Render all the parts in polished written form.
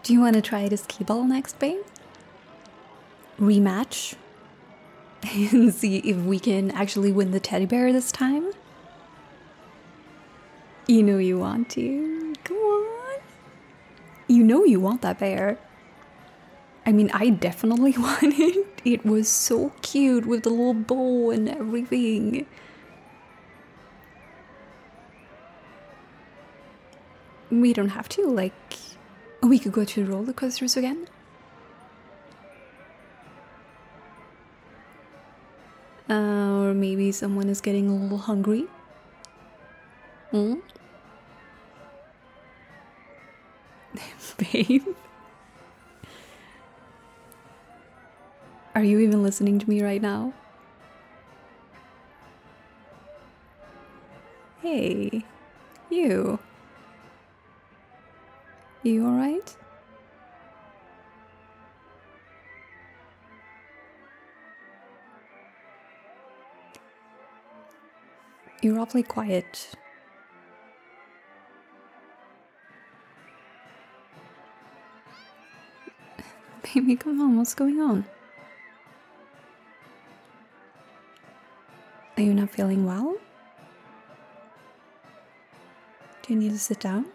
Do you want to try the skee ball next, babe? Rematch? And see if we can actually win the teddy bear this time? You know you want to. Come on. You know you want that bear. I mean, I definitely want it. It was so cute with the little bow and everything. We don't have to, like, we could go to the roller coasters again. Or maybe someone is getting a little hungry. Hmm? Babe? Are you even listening to me right now? Hey, you. You alright? You're awfully quiet. Baby, come on, what's going on? Are you not feeling well? Do you need to sit down?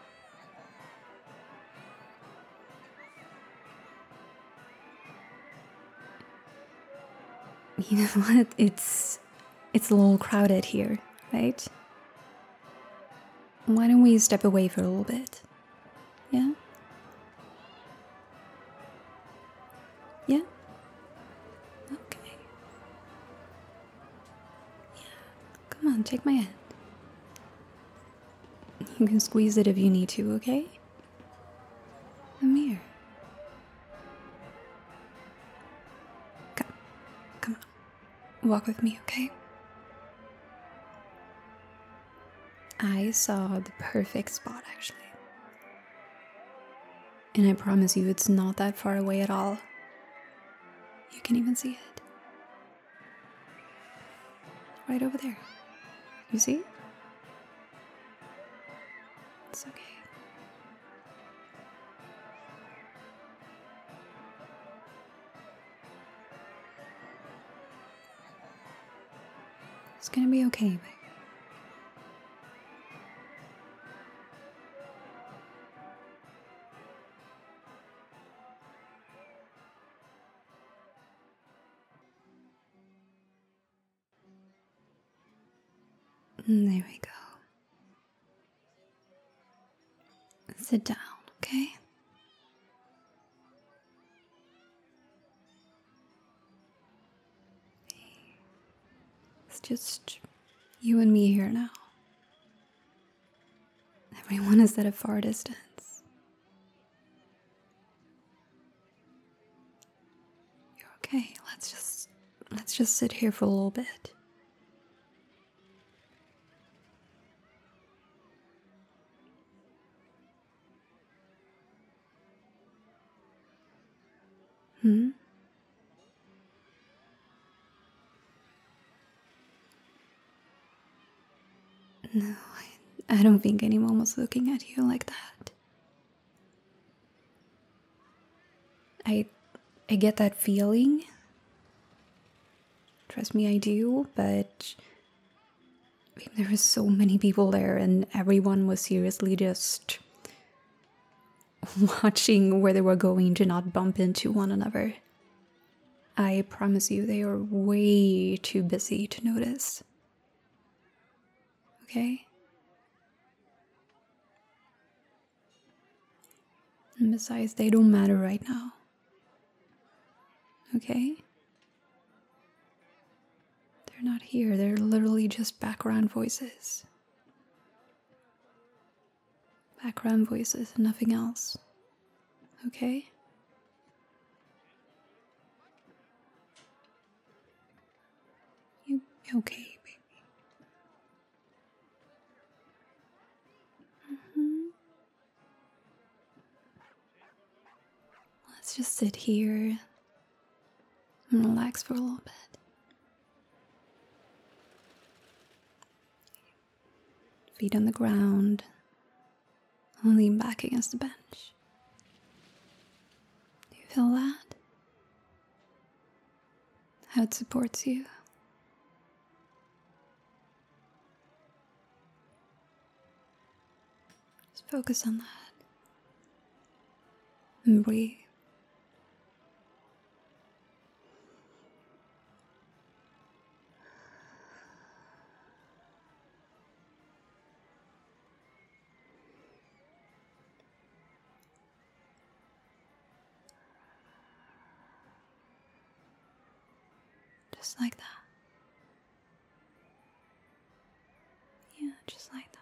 You know what? It's a little crowded here, right? Why don't we step away for a little bit? Yeah? Yeah? Okay. Yeah. Come on, take my hand. You can squeeze it if you need to, okay? Come here. Come on. Walk with me, okay? I saw the perfect spot, actually. And I promise you, it's not that far away at all. You can even see it. Right over there. You see? It's okay. It's gonna be okay, babe. There we go. Sit down, okay? It's just you and me here now. Everyone is at a far distance. You're okay. Let's just sit here for a little bit. Hmm? No, I don't think anyone was looking at you like that. I get that feeling. Trust me, I do, but there were so many people there and everyone was seriously just watching where they were going to not bump into one another. I promise you, they are way too busy to notice. Okay? And besides, they don't matter right now. Okay? They're not here, they're literally just background voices. Background voices and nothing else. Okay? You okay, baby? Let's just sit here and relax for a little bit. Feet on the ground. I'll lean back against the bench. Feel that? How it supports you. Just focus on that. And breathe. Just like that. Yeah, just like that.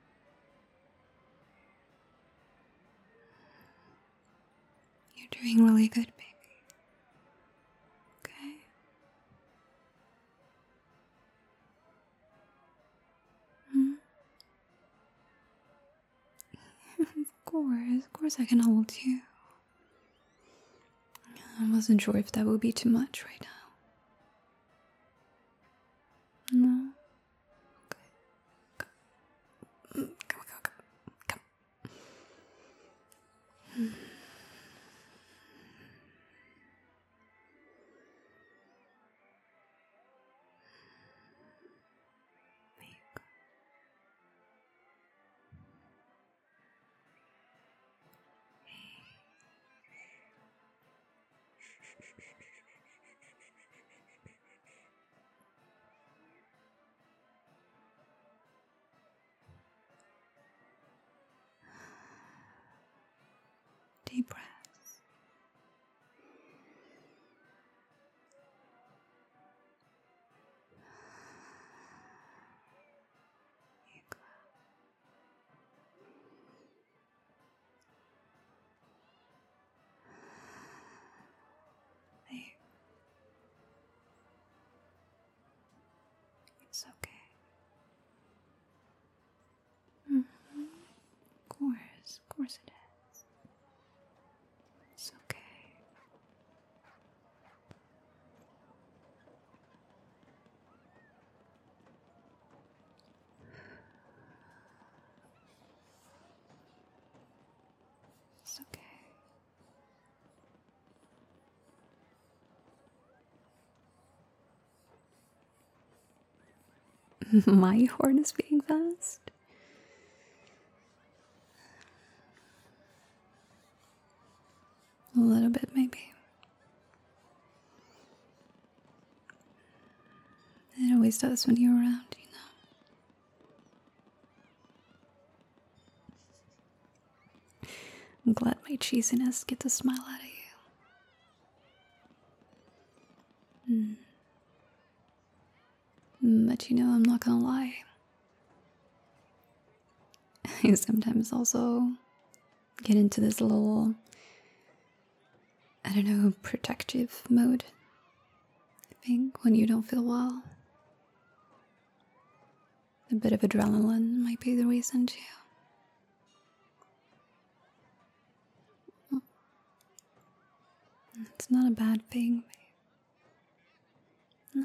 You're doing really good, baby. Okay? Hmm? Of course I can hold you. I wasn't sure if that would be too much right now. No? Okay. Come. There you go. Deep breaths. There you go. There. It's okay. Of course it is. It's okay. It's okay. My heart is beating fast. A little bit, maybe. It always does when you're around, you know. I'm glad my cheesiness gets a smile out of you. But you know, I'm not gonna lie. I sometimes also get into this little, I don't know, protective mode. I think when you don't feel well. A bit of adrenaline might be the reason too. It's not a bad thing. No.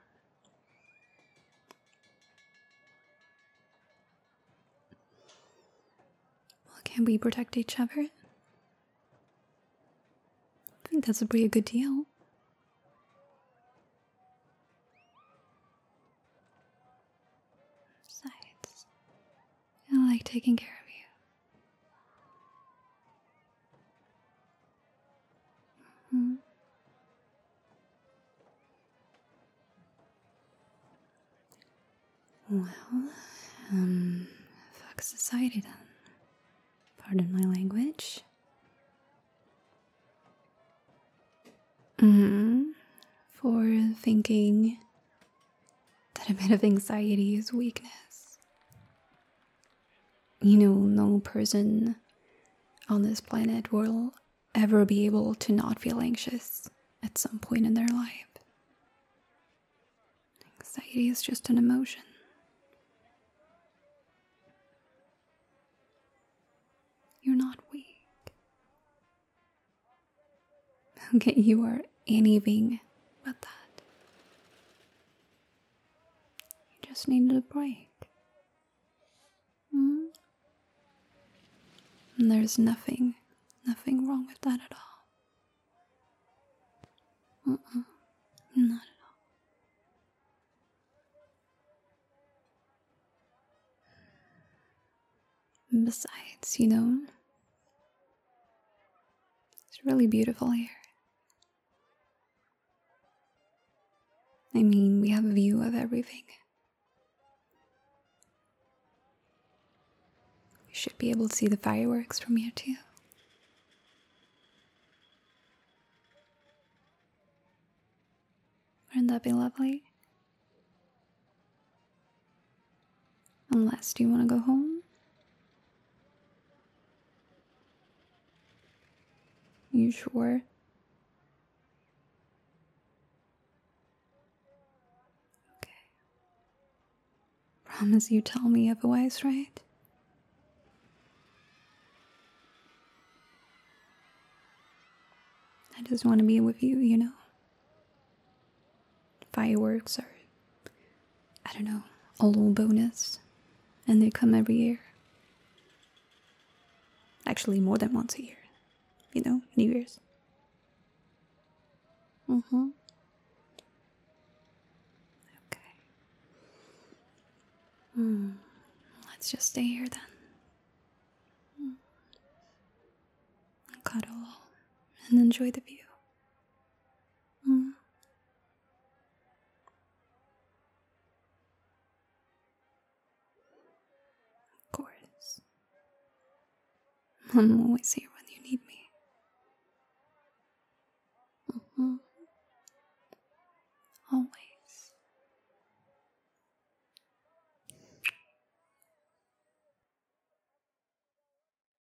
Well, can we protect each other? I think that's a pretty good deal. Besides, I like taking care of you. Well, fuck society then. Pardon my language. For thinking that a bit of anxiety is weakness. You know, no person on this planet will ever be able to not feel anxious at some point in their life. Anxiety is just an emotion. You're not weak. Okay, you are anything but that. You just needed a break. And there's nothing wrong with that at all. Mm-mm. Not at all. Besides, it's really beautiful here. I mean, we have a view of everything. We should be able to see the fireworks from here too. Wouldn't that be lovely? Unless, do you want to go home? You sure? Okay. Promise you tell me otherwise, right? I just want to be with you. Fireworks are, I don't know, a little bonus. And they come every year. Actually, more than once a year. New Year's. Mm-hmm. Okay. Let's just stay here then. Cuddle and enjoy the view. Of course. I'm always here when you need me. Always.